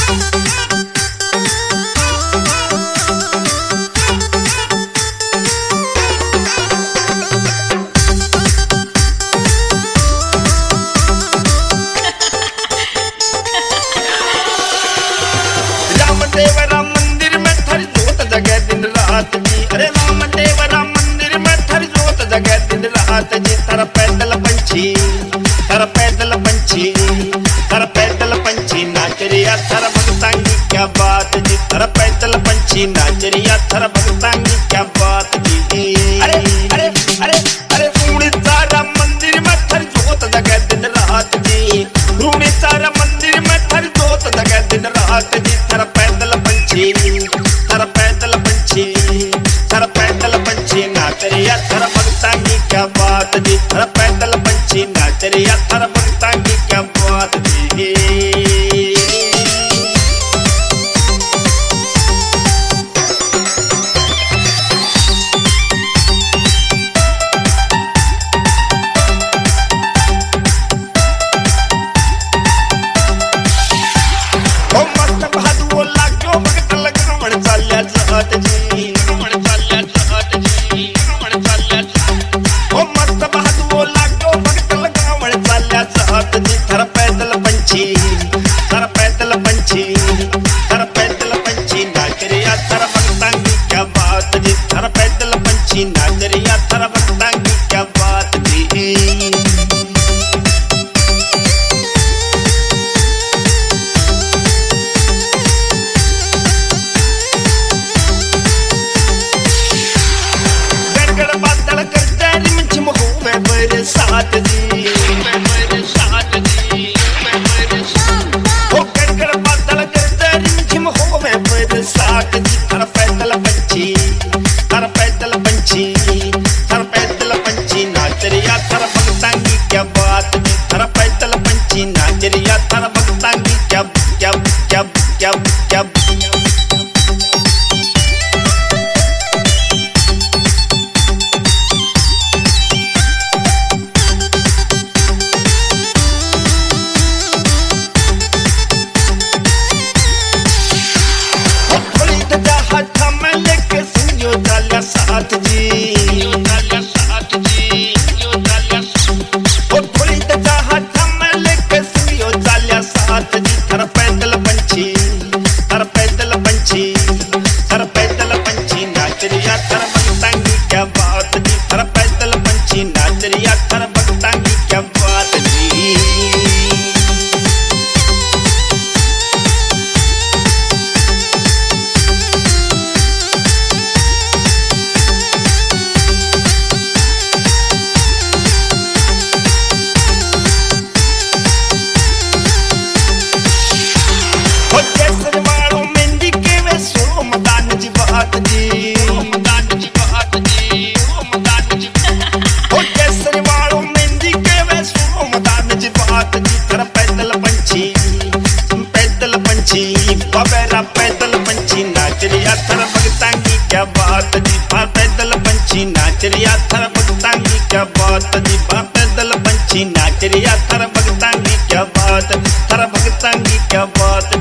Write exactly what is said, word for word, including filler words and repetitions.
देवरा मंदिर में थर जोत जगे दिन रात जी। अरे राम देवरा मंदिर में थर जोत जगे दिन रात जी। थर पैदल पंछी थर पैदल पंछी थर पैदल पंछी नाच रिया थर भगतांगी क्या बात जी। थर पैदल पंछी नाच रिया थर भगतांगी क्या बात जी। अरे अरे अरे अरे रूणी सारा मंदिर में थर जोत जगे दिन रात जी। रूणी सारा मंदिर में थर जोत जगे दिन रात जी। थर पैदल पंछी थर पैदल पंछी थर पैदल पंछी नाच रिया थर भगतांगी क्या बात जी। थर पैदल पंछी नाच रिया थर भगतांगी क्या बात जी। थर पैदल पंछी थर पैदल पंछी थर पैदल पंछी नाच रिया थर भगतांगी क्या बात जी। थर पैदल पंछी नाच रिया थर भगतांगी क्या बात जी। गड़गड़ बादल कर जारी में झिम हो मैं बरसात जी। साथ जी थर पैदल पंछी थर पैदल पंछी थर पैदल पंछी नाच रिया थर भगतांगी क्या बात जी। थर पैदल पंछी नाच रिया थर भगतांगी क्या क्या क्या क्या क्या साथ जी साथ जी ओ थोड़ी तजा हाथ में लेके सुनियो चालिया साथ जी। थर पैदल पंछी थर पैदल पंछी थर पैदल पंछी नाच रिया थर भगतांगी क्या बात जी। थर पैदल पंछी नाच रिया थर भगतांगी क्या बात जी। बबेरा पैदल पंछी नाच रिया थर भगतांगी क्या बात जी। पैदल पंछी नाच रिया थर भगतांगी क्या बात जी। पैदल पंछी नाच रिया थर भगतांगी क्या बात थर भगतांगी क्या बात।